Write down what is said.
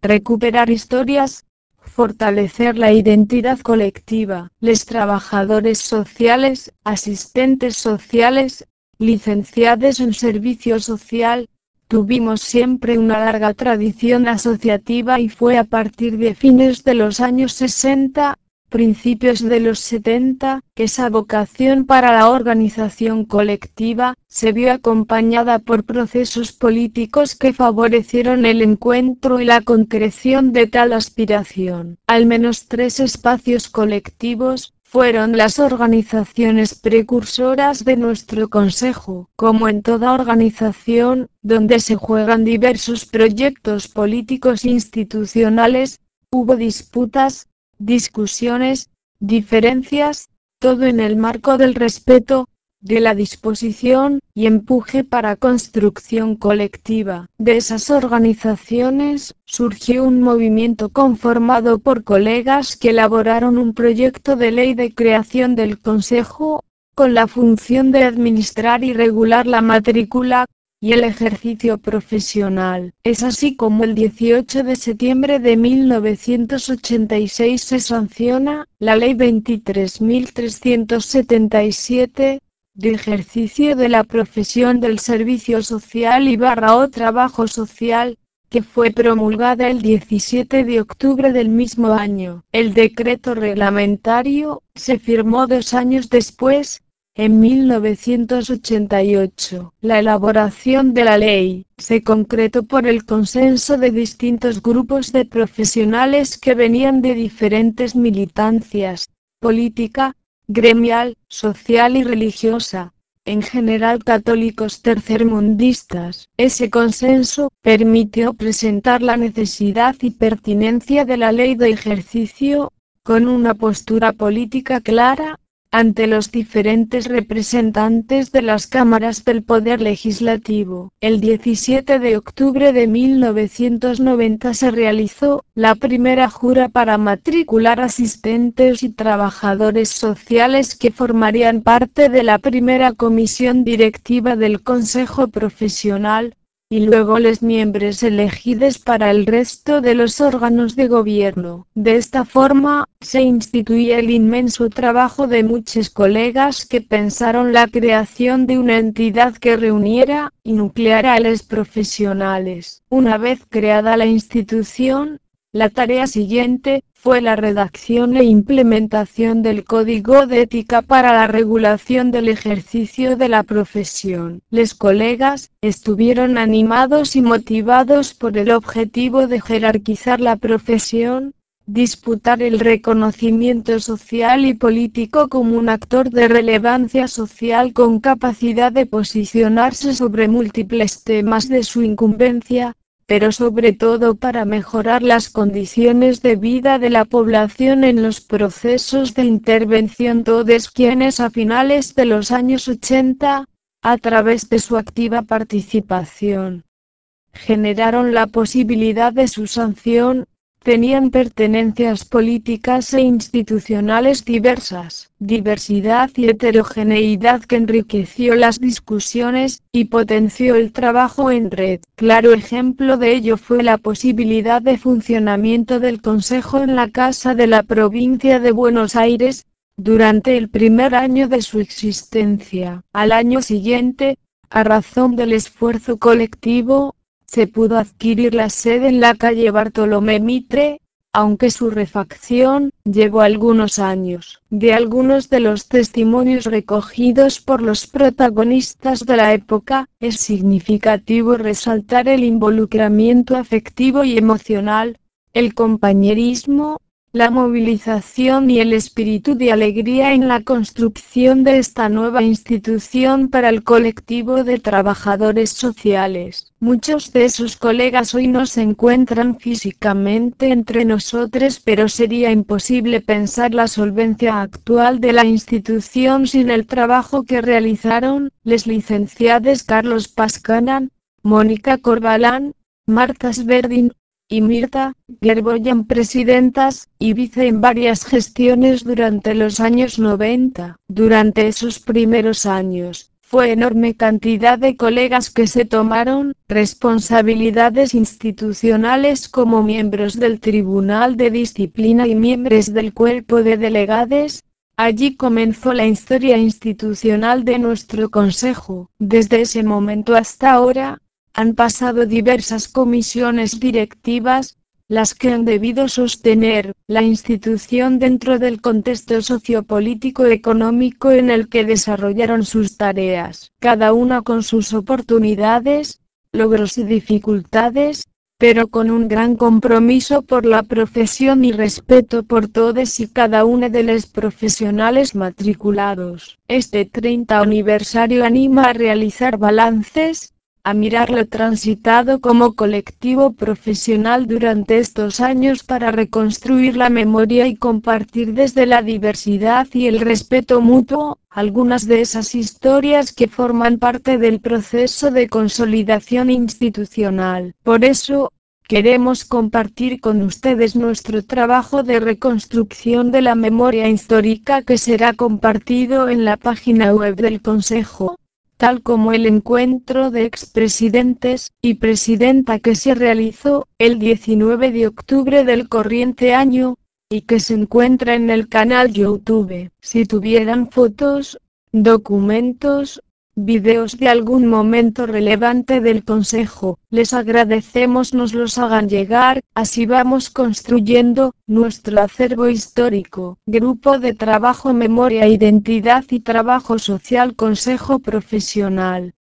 recuperar historias, fortalecer la identidad colectiva. Los trabajadores sociales, asistentes sociales, licenciados en servicio social, tuvimos siempre una larga tradición asociativa y fue a partir de fines de los años 60, principios de los 70, que esa vocación para la organización colectiva se vio acompañada por procesos políticos que favorecieron el encuentro y la concreción de tal aspiración. Al menos 3 espacios colectivos fueron las organizaciones precursoras de nuestro Consejo. Como en toda organización, donde se juegan diversos proyectos políticos e institucionales, hubo disputas, discusiones, diferencias, todo en el marco del respeto, de la disposición y empuje para construcción colectiva. De esas organizaciones, surgió un movimiento conformado por colegas que elaboraron un proyecto de ley de creación del Consejo, con la función de administrar y regular la matrícula y el ejercicio profesional. Es así como el 18 de septiembre de 1986 se sanciona la Ley 23.377, de ejercicio de la profesión del servicio social o trabajo social, que fue promulgada el 17 de octubre del mismo año. El decreto reglamentario se firmó 2 años después, en 1988. La elaboración de la ley se concretó por el consenso de distintos grupos de profesionales que venían de diferentes militancias, política, gremial, social y religiosa, en general católicos tercermundistas. Ese consenso permitió presentar la necesidad y pertinencia de la ley de ejercicio, con una postura política clara, ante los diferentes representantes de las cámaras del Poder Legislativo. El 17 de octubre de 1990 se realizó la primera jura para matricular asistentes y trabajadores sociales que formarían parte de la primera comisión directiva del Consejo Profesional, y luego los miembros elegidos para el resto de los órganos de gobierno. De esta forma, se instituía el inmenso trabajo de muchos colegas que pensaron la creación de una entidad que reuniera y nucleara a los profesionales. Una vez creada la institución, la tarea siguiente fue la redacción e implementación del Código de Ética para la regulación del ejercicio de la profesión. Los colegas estuvieron animados y motivados por el objetivo de jerarquizar la profesión, disputar el reconocimiento social y político como un actor de relevancia social con capacidad de posicionarse sobre múltiples temas de su incumbencia, pero sobre todo para mejorar las condiciones de vida de la población en los procesos de intervención, todos quienes a finales de los años 80, a través de su activa participación, generaron la posibilidad de su sanción, tenían pertenencias políticas e institucionales diversas, diversidad y heterogeneidad que enriqueció las discusiones y potenció el trabajo en red. Claro ejemplo de ello fue la posibilidad de funcionamiento del Consejo en la Casa de la Provincia de Buenos Aires, durante el primer año de su existencia. Al año siguiente, a razón del esfuerzo colectivo, se pudo adquirir la sede en la calle Bartolomé Mitre, aunque su refacción llevó algunos años. De algunos de los testimonios recogidos por los protagonistas de la época, es significativo resaltar el involucramiento afectivo y emocional, el compañerismo, la movilización y el espíritu de alegría en la construcción de esta nueva institución para el colectivo de trabajadores sociales. Muchos de esos colegas hoy no se encuentran físicamente entre nosotros, pero sería imposible pensar la solvencia actual de la institución sin el trabajo que realizaron los licenciados Carlos Pascanan, Mónica Corbalán, Marta Sverdin y Mirta Gerboyan, presidentas y vice en varias gestiones durante los años 90. Durante esos primeros años, Fue enorme cantidad de colegas que se tomaron responsabilidades institucionales como miembros del Tribunal de Disciplina y miembros del cuerpo de delegados. Allí comenzó la historia institucional de nuestro Consejo. Desde ese momento hasta ahora, han pasado diversas comisiones directivas, las que han debido sostener la institución dentro del contexto sociopolítico económico en el que desarrollaron sus tareas, cada una con sus oportunidades, logros y dificultades, pero con un gran compromiso por la profesión y respeto por todos y cada uno de los profesionales matriculados. Este 30 aniversario anima a realizar balances, a mirar lo transitado como colectivo profesional durante estos años para reconstruir la memoria y compartir desde la diversidad y el respeto mutuo, algunas de esas historias que forman parte del proceso de consolidación institucional. Por eso, queremos compartir con ustedes nuestro trabajo de reconstrucción de la memoria histórica que será compartido en la página web del Consejo, tal como el encuentro de expresidentes y presidenta que se realizó el 19 de octubre del corriente año, y que se encuentra en el canal YouTube. Si tuvieran fotos, documentos, videos de algún momento relevante del Consejo, les agradecemos nos los hagan llegar, así vamos construyendo nuestro acervo histórico. Grupo de Trabajo Memoria, Identidad y Trabajo Social, Consejo Profesional.